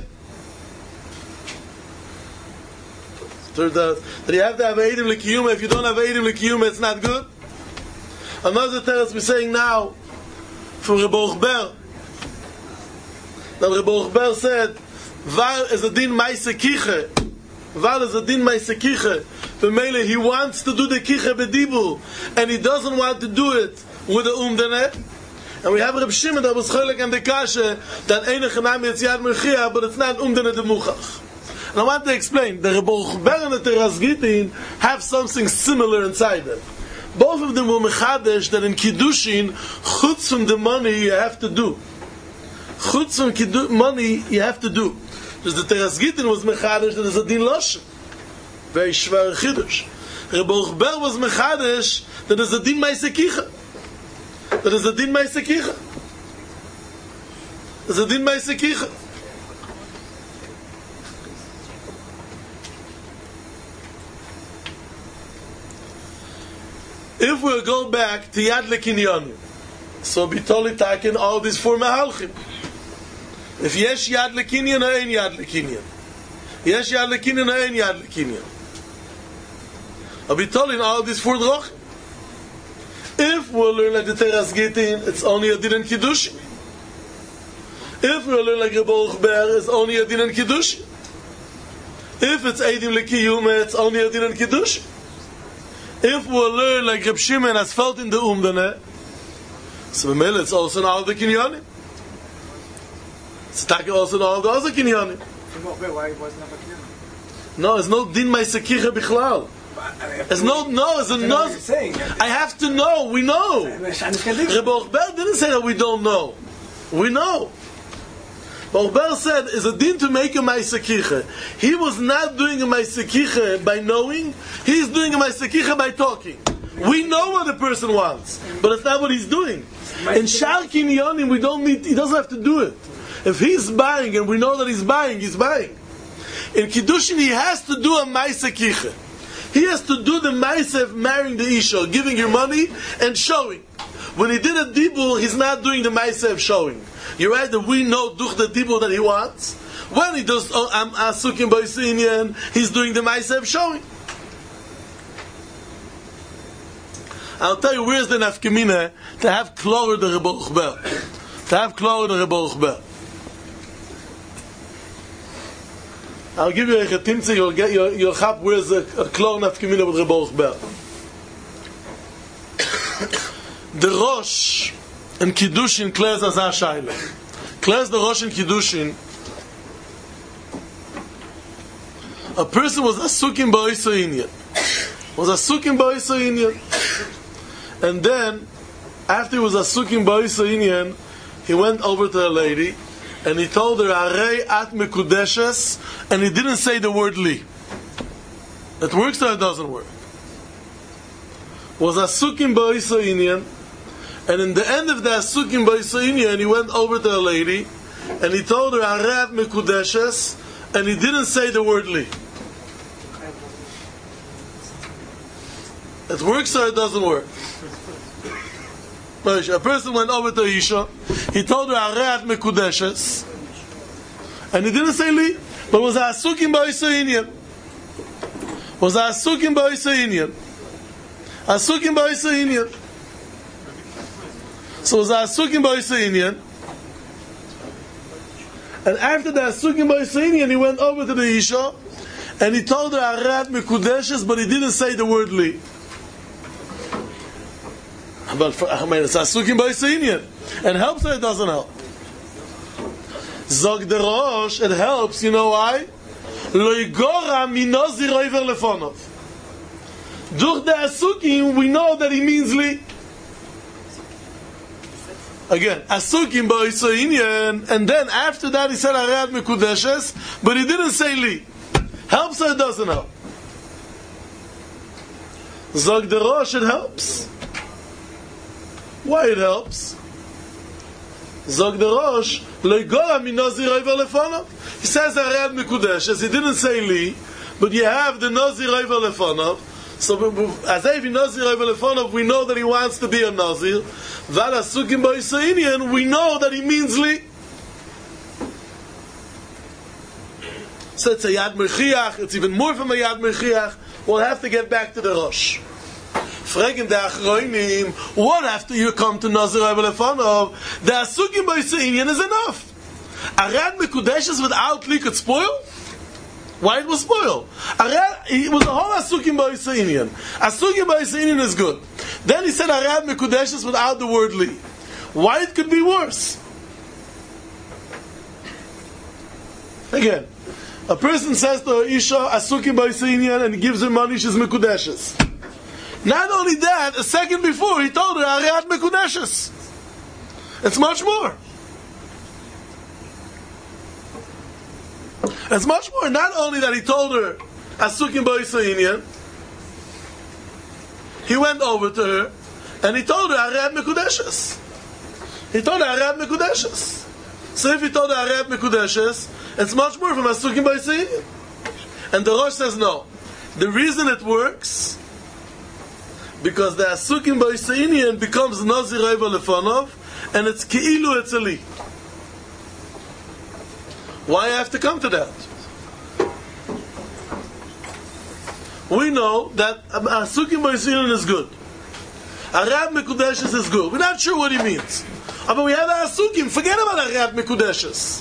Third teretz, that you have to have eidim lekiyume. If you don't have eidim lekiyume, it's not good. Another teretz we're saying now from Rebbe Ochber, that Rebbe Ochber said, Var is a din maise kiche. Var is a din maise kiche. V'meile, he wants to do the kiche b'dibur, and he doesn't want to do it with the umdene. And we have Reb Shimon that was cholik and the kashe, that eine chanam yetziad mechia, but it's not umdene de muchach. And I want to explain, the Rebbe Ochber and the Teras Gitin have something similar inside them. Both of them were mechadesh that in Kiddushin, chutz from the money you have to do. Chutz from kiddu- money you have to do. Because the Teras Gitin was mechadesh that is a din loshen. Very shvar chidush. Rebbe Ochber was mechadesh that is a din maisekicha. That is a din maisekicha. That is a din maisekicha. If we'll go back to Yad Lekinyan, so bitoli taken all these four mahalchim. If yesh Yad Lekinyan or ein Yad Lekinyan, yesh Yad Lekinyan or ein Yad Lekinyan, I'll be telling all these four drochim. If we'll learn like the Teras Gitin, it's only a din and kiddush. If we'll learn like Rebbe Ochber, it's only a din and kiddush. If it's eidim lekiyume, it's only a din and kiddush. If we'll learn like Reb Shimon has felt in the umdane, so it's also in all the kinyanim. It's also in all the other kinyanim. Why wasn't it a kinyanim? No, there's no din ma'asekicha bichlal. There's no, no, there's a no. I have to know, we know. Rebbe Ochber didn't say that we don't know. We know. Ochber said, is a din to make a ma'asekicha. He was not doing a ma'asekicha by knowing, he's doing a ma'asekicha by talking. We know what the person wants, but it's not what he's doing. In Shar Kinyanim, we don't need, he doesn't have to do it. If he's buying and we know that he's buying, he's buying. In Kiddushin, he has to do a ma'asekicha. He has to do the ma'aseh of marrying the Isha, giving her money and showing. When he did a dibur, he's not doing the ma'aseh of showing. You're right that we know duch the dibur that he wants. When he does oh, I'm asukim b'yisinian, he's doing the ma'aseh of showing. I'll tell you where's the nafkamina to have klorer the Rebbe Ochber. To have klorer the Rebbe Ochber. I'll give you a chetimtze, you'll get your your chap where's a, a klor nafkamina with Rebbe Ochber. The Rosh in Kiddushin clears as a shaila. Clears the Rosh in Kiddushin. A person was asukim ba'isa inyan. Was asukim ba'isa inyan. And then, after he was asukim ba'isa inyan, he went over to a lady, and he told her, Arei at mekudeshes, and he didn't say the word li. It works or it doesn't work? Was asukim ba'isa inyan, and in the end of the asukim ba'isa inyan, he went over to a lady, and he told her, Arei at mekudeshes, and he didn't say the word li. It works or it doesn't work? A person went over to Isha, he told her Areat Mekudeshes, and he didn't say li, but was asukim ba'isa inyan. Was asukim ba'isa inyan. Asukim ba'isa inyan. So was asukim ba'isa inyan. And after the asukim ba'isa inyan, he went over to the Isha, and he told her Areat Mekudeshes, but he didn't say the word li. But for, I mean, it's asukim ba'isa inyan. It helps or it doesn't help? Zog the Rosh, it helps, you know why? Lo yigora minozi roiver lefonov. Durch the asukim, we know that he means li. Again, asukim ba'isa inyan, and then after that he said Areat Mekudeshes, but he didn't say li. Helps or it doesn't help? Zog the Rosh, it helps. Why it helps? Zog the Rosh, lo yigora minozi roiver lefonov. He says Areat Mekudeshes, he didn't say li, but you have the Nazir roiver lefonov. So as if Nazir roiver lefonov, we know that he wants to be a Nazir. Val asukim ba'isa inyan, we know that he means li. So it's a Yad Mechiach, it's even more from a Yad Mechiach. We'll have to get back to the Rosh. Fragen the Achroinim, what after you come to Nazir roiver lefonov? The asukim ba'isa inyan is enough. Areat Mekudeshes without li could spoil? Why it was spoiled? Areat, it was a whole asukim ba'isa inyan. Asukim ba'isa inyan is good. Then he said Areat Mekudeshes without the word li. Why it could be worse? Again, a person says to Isha asukim ba'isa inyan and he gives her money, she's Mekudeshes. Not only that, a second before he told her Areat Mekudeshes. It's much more. It's much more. Not only that he told her asukim ba'isa inyan, he went over to her and he told her Areat Mekudeshes. He told her Areat Mekudeshes. So if he told her Areat Mekudeshes, it's much more from asukim ba'isa inyan. And the Rosh says no. The reason it works, because the asukim ba'isa inyan becomes Nazir roiver lefonov, and it's keilu it's a li. Why I have to come to that? We know that asukim ba'isa inyan is good. Areat Mekudeshes is good. We're not sure what he means. But we have asukim. Forget about Areat Mekudeshes.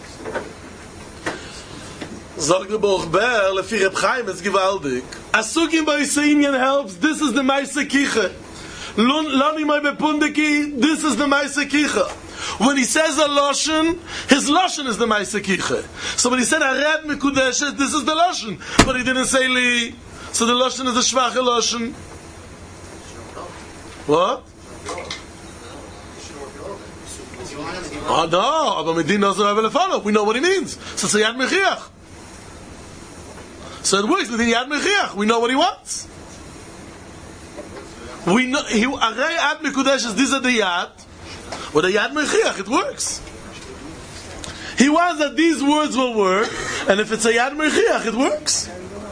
Zog the Baruch Ber, lefi Reb Chaim, it's gewaldig. Asukim ba'isa inyan helps. This is the Maisa Kicha. Loni mai bepundeki. This is the Maisa Kicha. When he says a Lashon, his Lashon is the Maisa Kicha. So when he said Areat Mekudeshes, this is the Lashon. But he didn't say li. So the Lashon is the Shvache Lashon. What? Oh no, but Medin Nazir roiver lefonov. We know what he means. So it's a Yad Mechiach. So it works with the Yad Mechiach. We know what he wants. We know he Areat Mekudeshes. These are the Yad. With a Yad Mechiach, it works. He wants that these words will work, and if it's a Yad Mechiach, it works.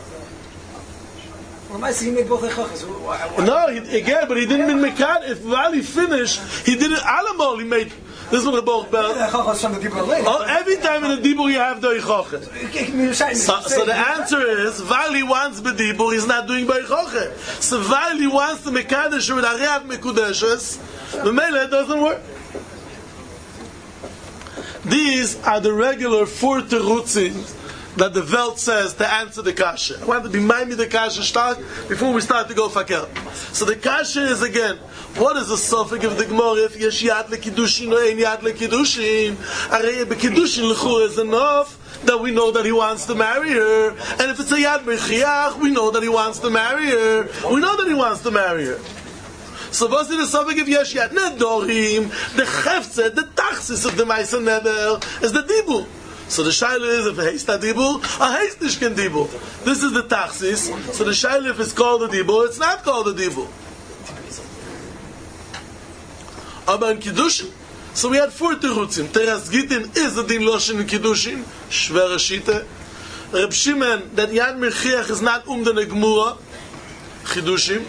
No, he, again, but he didn't mean Mekad. If while he finished, he didn't Alamol, he made. This is what the Baruch Ber. Oh, every time in the Dibur you have the Eichoche. So, so the answer is, while he wants the Dibur, he's not doing Eichoche. So while he wants the Mekadesh with Areat Mekudeshes, the Mele doesn't work. These are the regular four terutzim that the Welt says to answer the kasha. I want to remind me the kasha start before we start to go fakel. So the kasha is again, what is the suffix of the Gemara if yesh yad lekiddushin or ein yad lekiddushin? Arei bekiddushin l'chu is enough that we know that he wants to marry her, and if it's a yad mechiach, we know that he wants to marry her. We know that he wants to marry her. So what's the suffix of yesh yad nedorim? The chefzeh, the tachsis of the ma'aser neder is the dibur. So the shaila is if heist a dibur, a heist nishken dibur. This is the tachsis. So the shaila if it's called a dibur, it's not called a dibur. Aber in Kiddushin, so we had four terutzim. Teras Gitin is the din loshin in Kiddushin, shvere shite. Reb Shimon, that Yad Mechiach is not um the negmura, Chiddushim.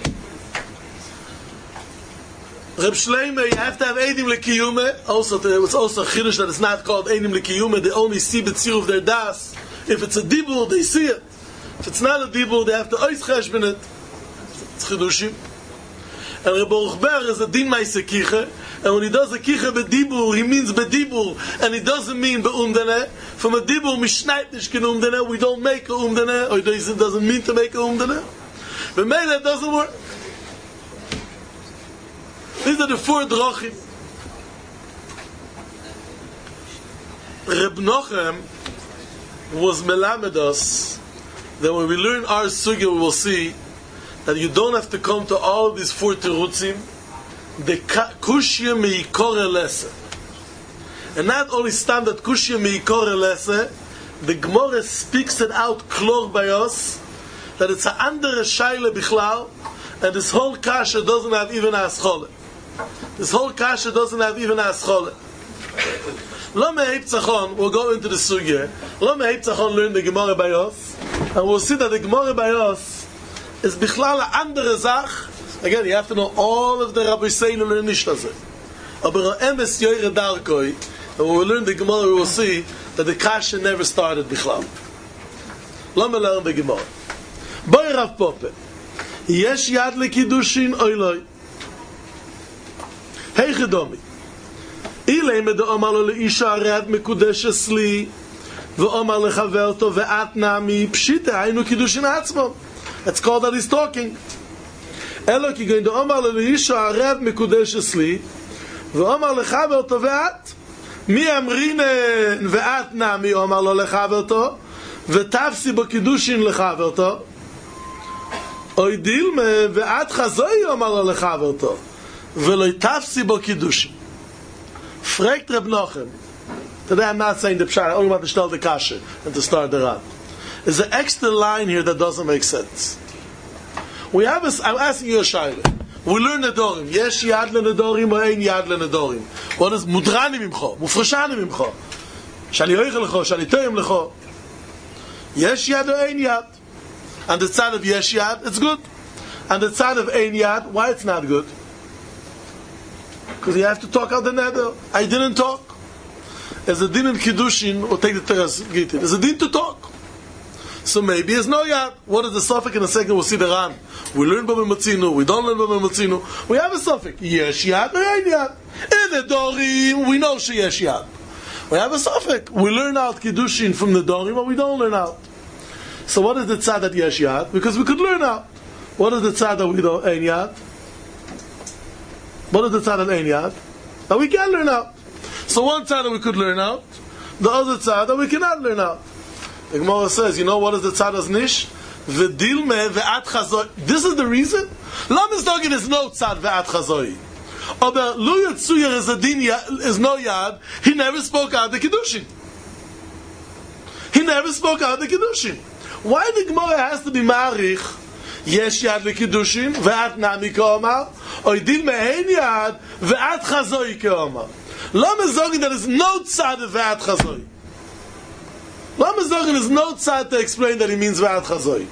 Reb Shleime, you have to have Eidim lekiyume. Also, it's also a Chiddush that it's not called Eidim lekiyume. They only see B'tzir of their das. If it's a dibur, they see it. If it's not a dibur, they have to ois cheshbon it. It's Chiddushim. And Reb Baruch Ber is a din ma'aser kiche. And when he does a kiche bedibur, he means bedibur, and he doesn't mean beumdene. From a dibur, mishnayt nishken umdene, we don't make a umdene, or it doesn't mean to make a umdene. But maybe that doesn't work. These are the four drachim. Reb Nochem was melamed us that when we learn our sugya, we will see that you don't have to come to all these four terutzim. The kushya meikore lese, and not only stand that kushya meikore lese, the Gemara speaks it out klor by us that it's a andere shaila bichlal, and this whole kasha doesn't have even a aschole. This whole kasha doesn't have even a aschole. Lo me'eib tzachon, we'll go into the sugya. Lo me'eib tzachon learn the Gemara by us, and we'll see that the Gemara by us is bichlal a andere zach. Again, you have to know all of the Rabbi Seinu learn nishtazeh. Aber emes yoyre darkoi, and when we learn the Gemara, we will see that the kasha never started bichlal. Let me learn the Gemara. Boy Rav Pope, yesh yad lekiddushin oiloi. Hey Chedomi, ilay me de omar lo leisha aread mekudeshes li, ve'omar lechaverto ve'at nami, pshite haynu kiddushin atzmo. It's called that he's talking. אלא כי גוין דאמר לאישה ערב מקודש אצלי ואמר לחבר אותו ואת מי אמרינן ואת נמי אמר לו לחבר אותו ותפסי בקידושין לחבר אותו אוי דילמה ואת חזוי אמר לו לחבר אותו ולא תפסי בקידושין. Fragt Reb Nochem. Today I'm not saying the pshar, I only want to tell the kasha and to start the rad. There's an extra line here that doesn't make sense. We have a, I'm asking you a shaila. We learn nedorim. Yesh yad lenedorim or ein yad lenedorim. What is mudranim imcho? Mufreshanim imcho. Shali yoichel lecho, shali toyim lecho. Yesh yad or ein yad. And the side of yesh yad, it's good. And the side of ein yad, why it's not good? Because you have to talk out the neder. I didn't talk. As a din in Kiddushin, or take the teras gitin. As a din to talk. So maybe it's no yad. What is the suffix? In a second we'll see the ran. We learn Baba Matzinu, we don't learn Baba Matzinu. We have a suffix. Yesh yad or ein yad. In the Dorim, we know she yesh yad. We have a suffix. We learn out Kiddushin from the Dorim, but we don't learn out. So what is the tzad that yesh yad? Because we could learn out. What is the tzad that we don't ein yad? What is the tzad that ein yad? That we can learn out. So one tzad that we could learn out, the other tzad that we cannot learn out. The Gemara says, you know what is the tzad as nish? V'dilme ve'at chazoi. This is the reason? Lam is talking is no tzad ve'at chazoi. Aber lu yatsuyer is a din is no yad. He never spoke out the kiddushin. He never spoke out the kiddushin. Why the Gemara has to be marich? Yesh yad lekiddushin ve'at nami k'omar. Or dilme hein yad ve'at chazoi k'omar. Lam is talking that is no tzad ve'at chazoi. Lama Zogan is no tzad to explain that he means V'ad Chazoi.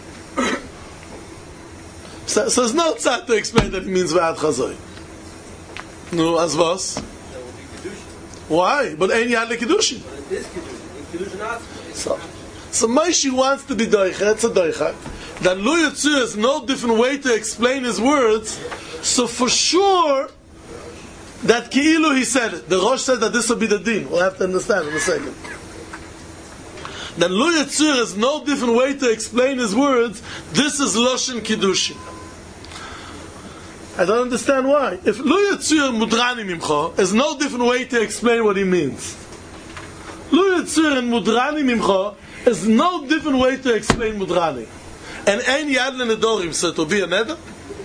So, so there's no tzad to explain that he means V'ad Chazoi. No, as was? Why? But Ein Yad LeKiddushin. But it is Kiddushin. Kiddushin So, so Moshe wants to be doicha, it's a doicha. That Lo Yotzu is no different way to explain his words, so for sure that Ki'ilu he said it. The Rosh said that this will be the din. We'll have to understand in a second. then Lo Yitzur has no different way to explain his words. This is Loshen Kiddushin. I don't understand why. If Lo Yitzur Mudrani Mimcha is no different way to explain what he means. Lo Yitzur and Mudrani Mimcha is no different way to explain Mudrani. And Ein Yad L'Nedorim, so to be a neder?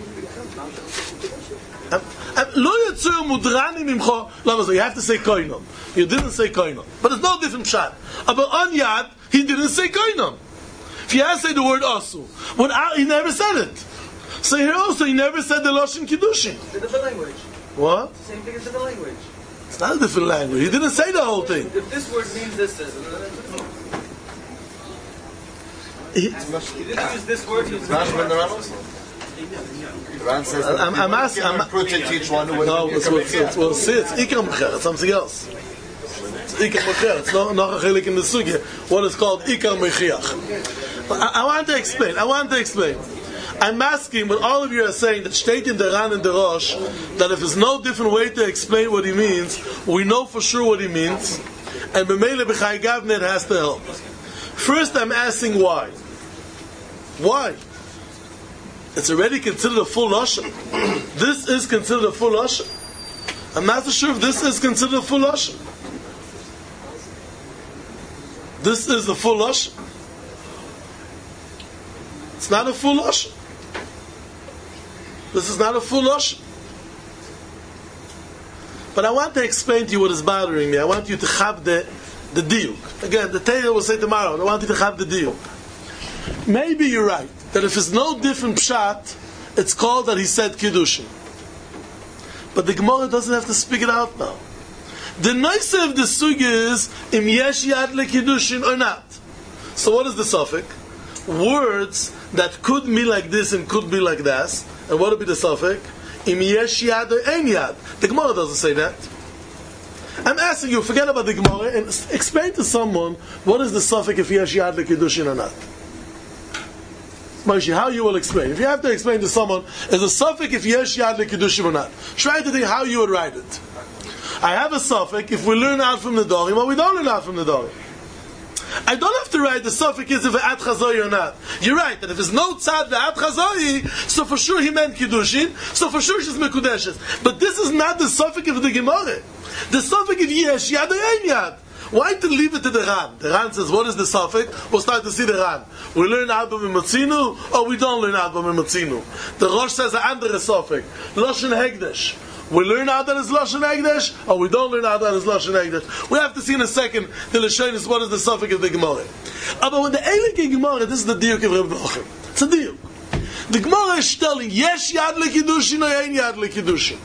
Lo Yitzur Mudrani Mimcha, you have to say Koinon. You didn't say Koinon. But it's no different shot. But on Yad, he didn't say Koinon. If you had to say the word Asu, without, he never said it. So here also, he never said the Loshen Kiddushin. It's a different language. What? It's the same thing as different language. It's not a different language. He didn't say the whole thing. If this word means this, this, He, he didn't use this word. He used Not this when the word. Ran also. The Ran says that I'm, I'm asking. I'm, approach to teach one who no, it's, it's, it's, we'll see. It's Ikar Mecher. It's something else. It's Ikar Mecher. It's not not a chelik in the sugya. What is called Ikar Mechiach. I, I want to explain. I want to explain. I'm asking, but all of you are saying that stating the Ran and the Rosh, that if there's no different way to explain what he means, we know for sure what he means, and B'meile B'chai Gavnet has to help. First, I'm asking why. Why? It's already considered a full Lashon. This is considered a full Lashon. I'm not so sure if this is considered a full Lashon. This is the full Lashon. It's not a full Lashon. This is not a full Lashon. But I want to explain to you what is bothering me. I want you to have the the diuk. Again, the Torah will say tomorrow. I want you to have the diuk. Maybe you're right that if it's no different pshat, it's called that he said kiddushin. But the Gemara doesn't have to speak it out now. The nice of the sugya is im yesh yad lekiddushin or not. So what is the suffix? Words that could mean like this and could be like that. And what would be the suffix? Im yesh yad or ein yad. The Gemara doesn't say that. I'm asking you, forget about the Gemara and explain to someone what is the suffix if yesh yad lekiddushin or not. Moshe, how you will explain? If you have to explain to someone, is a suffix if yesh yad lekiddushin or not? Try to think how you would write it. I have a suffix if we learn out from the Dorim or we don't learn out from the Dorim. I don't have to write the suffix is if at chazoi or not. You're right that if there's no tzad at chazoi, so for sure he meant kiddushin, so for sure she's mekudeshes. But this is not the suffix of the Gemara. The suffix of yesh yad or ein yad. Why to leave it to the Ran? The Ran says, what is the suffix? We'll start to see the Ran. We learn out of Mimatzinu, or we don't learn out of Mimatzinu. The Rosh says the andere suffix, Loshen Hegdesh. We learn out that it's Loshen Hegdesh, or we don't learn out that it's Loshen Hegdesh. We have to see in a second the Lashonis what is the suffix of the Gemara. But when the Eilige Gemara, this is the diuk of Reb Nachum. It's a diuk. The Gemara is telling, yesh yad lekiddushin or ein yad lekiddushin.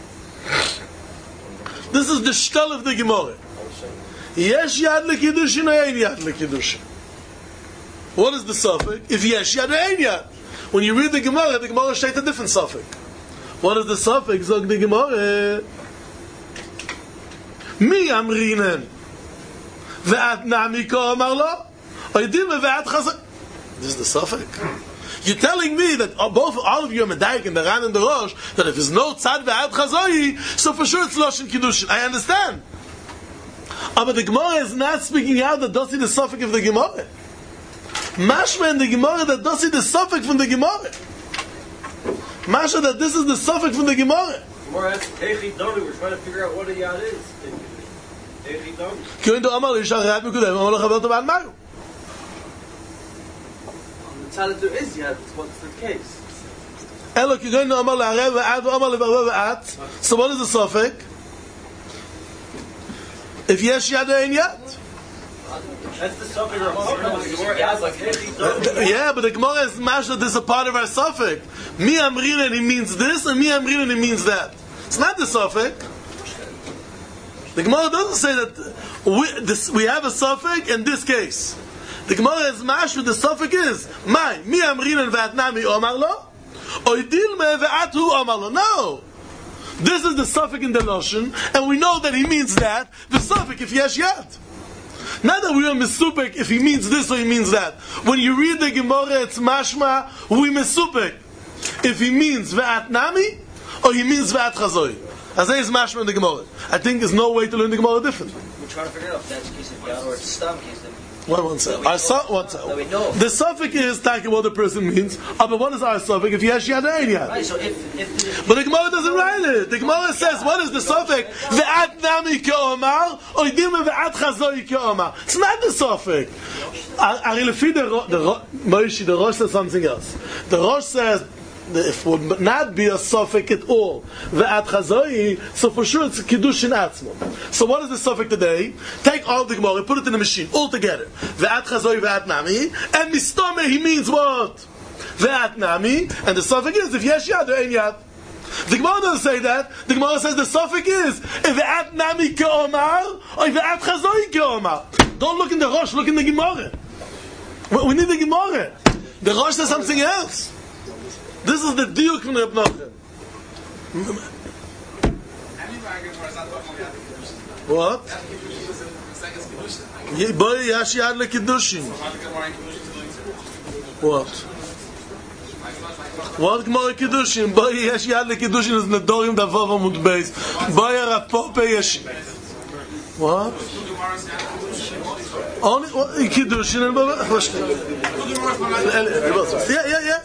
This is the shtel of the Gemara. Yesh yad lekiddushin or ein yad lekiddushin. What is the suffix? If yesh yad or ein yad. When you read the Gemara, the Gemara states a different suffix. What is the suffix? Zog the Gemara. Mi amrinen ve'at na'miko amar lo oidim ve'at chazak. This is the suffix. You're telling me that both all of you are medayik and the Ran and the Rosh that if there's no tzad ve'at chazoi, so for sure it's Loshen Kiddushin. I understand. But the Gemara is not speaking out that does see the suffix of the Gemara. Mashma in the Gemara that does see the suffix from the Gemara. Mashma that this is the suffix from the Gemara. Gemara asks, Eichi Dami, we're trying to figure out what a yad is. Eichi Dami. Going to Amar Yishach Yad Mikudem, Amar Lachavel Tavan Mayu. On the tzad there is yad, what's the case? Elo, you're going to Amar Lachavel Ve'at, Amar Levarve Ve'at. So what is the suffix? If yesh yad or ein yad. That's the suffix of the Gemara asks, like, Eichi Dami. Yeah, but the Gemara is mashma. This is a part of our suffix. Mi amrinen, he means this, and mi amrinen, he means that. It's not the suffix. The Gemara doesn't say that we, this, we have a suffix in this case. The Gemara is mashma. The suffix is my mi amrinen ve'at nami omar lo, oidil me ve'at hu omar lo. No. This is the suffix in the Loshen, and we know that he means that. The suffix, if yesh yad. Not that we are mesupek if he means this or he means that. When you read the Gemara, it's mashma, we mesupek. If he means ve'at nami, or he means ve'at chazoi. As is mashma in the Gemara. I think there's no way to learn the Gemara differently. trying to figure out if that's the case of God or it's stam case. One, one second. Our so, one second. we know. The suffix is talking what the person means. Oh, but what is our suffix? If yes, yad, ain't yad. Right, so if, if But the Gemara doesn't write it. The Gemara says, what is the suffix? Ve'at nami ke'omar, or yidime ve'at chazoi ke'omar. It's not the suffix. Ari lefi the Moshe, the Rosh says something else. The Rosh says, if it would not be a suffix at all, ve'at chazoi, so for sure it's kiddush in atzmo. So what is the suffix today? Take all the Gemara, put it in the machine, all together. Ve'at chazoi, ve'at nami, and mistome, he means what? Ve'at nami, and the suffix is, if yesh yad or ein yad. The Gemara doesn't say that. The Gemara says the suffix is, ve'at nami ke'omar, or ve'at chazoi ke'omar. Don't look in the Rosh, look in the Gemara. We need the Gemara. The Rosh says something else. This is the diuk from Reb Nachum. What? Boy, yash yad lekiddushin. What? What Gemara kiddushin? Boy, yash yad lekiddushin is nedorim davav amud beis. Boy, rapope yash. What? Only kiddushin and baba. Yeah, yeah, yeah.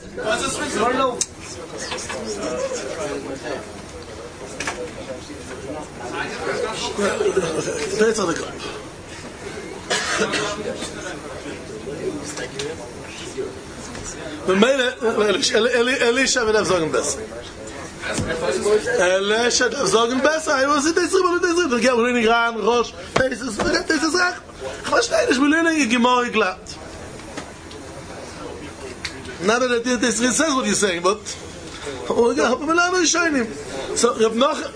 That's on the cup. Elisha wird auf sagen besser. Elisha darf sagen besser. Ich weiß nicht, das ist immer das ist. Ich habe nicht ran, Rosh. Das ist das ist recht. Ich verstehe nicht, will ich Gemara glatt. Not that it says what you're saying, but so Reb Nachum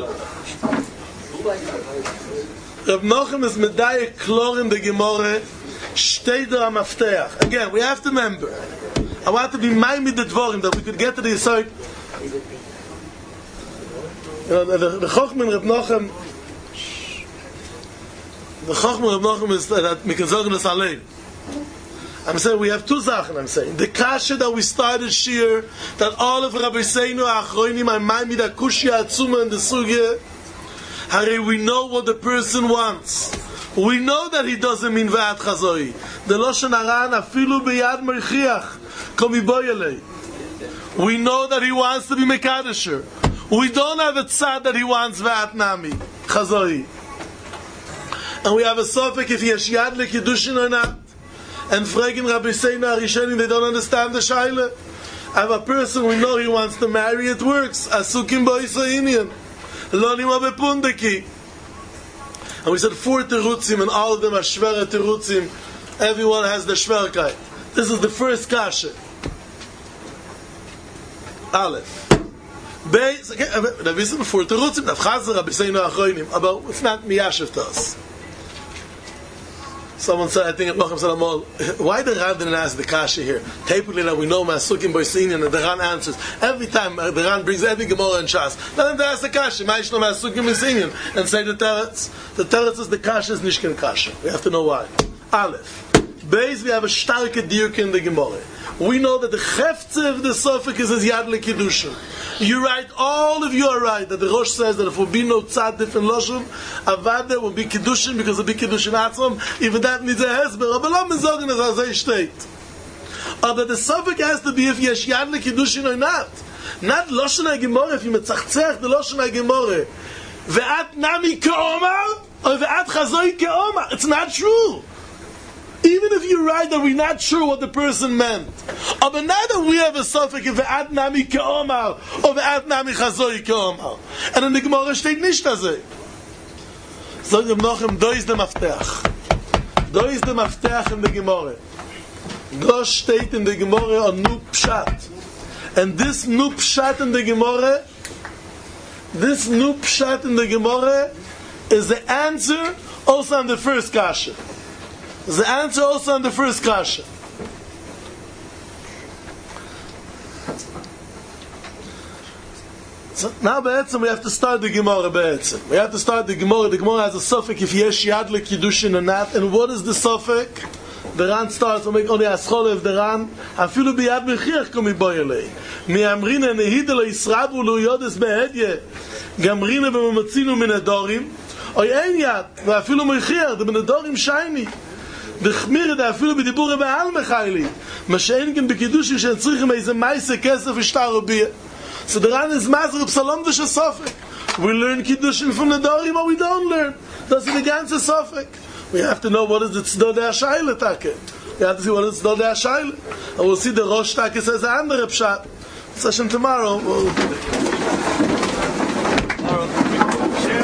Reb Nachum is medayek klor in the Gemara steht der Mafteach. Again, we have to remember. I want to be minded the dvorim that we could get to the side. You know, the the Chochmah Reb Nachum the Chochmah Reb Nachum is that we can sagen das allein. I'm saying we have two Sachen, I'm saying. The kasha that we started shir, that all of Rabbi Seinu Achroinim, I mind me that kushya atzuma and the sugya, Harry, we know what the person wants. We know that he doesn't mean v'at chazoi. The Lashon Haran, afilu b'yad merchiach, komi boyelei. We know that he wants to be mekadesher. We don't have a tzad that he wants v'at nami, chazoi. And we have a sofek if he has yad lekiddushin or not. And fragen Rabbi Seinu Arishonim, they don't understand the shaila. I have a person we know he wants to marry, it works. Asukim ba'isayinian. Lonim abepundeki. And we said four terutzim, and all of them are shvera terutzim. Everyone has the shverkai. This is the first kasha. Aleph. Beis, okay, Rabbi Seinu four terutzim, Nafchazer Rabbi Seinu Achroinim. But it's not miyashiv to us. Someone said, I think Nachum said, why the Ran didn't ask the kasha here? Typically, that we know Masukim Boisinian, and the Ran answers. Every time the Ran brings every Gemara and Shas, let him to ask the kasha, Ma'ishno Masukim Boisinian, and say the teretz. The teretz is the kasha is Nishkin kasha. We have to know why. Aleph. Beis, we have a starke diuk in the Gemara. We know that the Cheftze of the Sofik is his Yad L'Kiddushin. You're right, all of you are right, that the Rosh says that if there will be no tzad different Loshim, Avada will be Kiddushin because of the Kiddushin Atzom, even that needs a Hesber. But lo mezogen as Azay Shteit. Or that the Sofik has to be if yesh Yad L'Kiddushin or not. Not Loshen HaGemorah, if you metzachtzech the Loshen HaGemorah. Ve'at nami ke'omar, or ve'at chazoi ke'omar. It's not true. Even if you're right that we're not sure what the person meant. But now that we have a suffix of ve'at nami ke'omar or ve'at nami chazoi ke'omar. And in the Gemara steht nicht das. So Reb Nachum, do is the Mafteach. Do is the Mafteach in the Gemara. Do steht in the Gemara on Nu Pshat. And this Nu Pshat in the Gemara, this Nu Pshat in the Gemara is the answer also on the first kasha. The answer also on the first kasha. So now be'etzem we have to start the Gemara be'etzem. We have to start the Gemara. The Gemara has a suffix if yesh yad lekiddushin or not. And what is the suffix? The Ran starts, we make only aschol of the Ran. Afilu biyad mechiach komi boyelei. Mi amrina nehide lo yisrabu lo yodes behedye. Gamrina b'mamatzinu min adorim. Oy ein yad, va afilu moichiach, de benedorim shayni. De khmir de afilu bediburim be'al mechayli. Ma she'engen bekidushi she'n tzrichim eize meise kesef ishtar bier. So the Ran is Maser Psalom de Shesofik. We learn Kiddushin from the Dorim, or we don't learn. That's the ganze Sofik. We have to know what is the Tzedor de Hashayle Take. We have to see what is the Tzedor de Hashayle. And we'll see the Rosh Take says the andere Pshat. Session tomorrow. We'll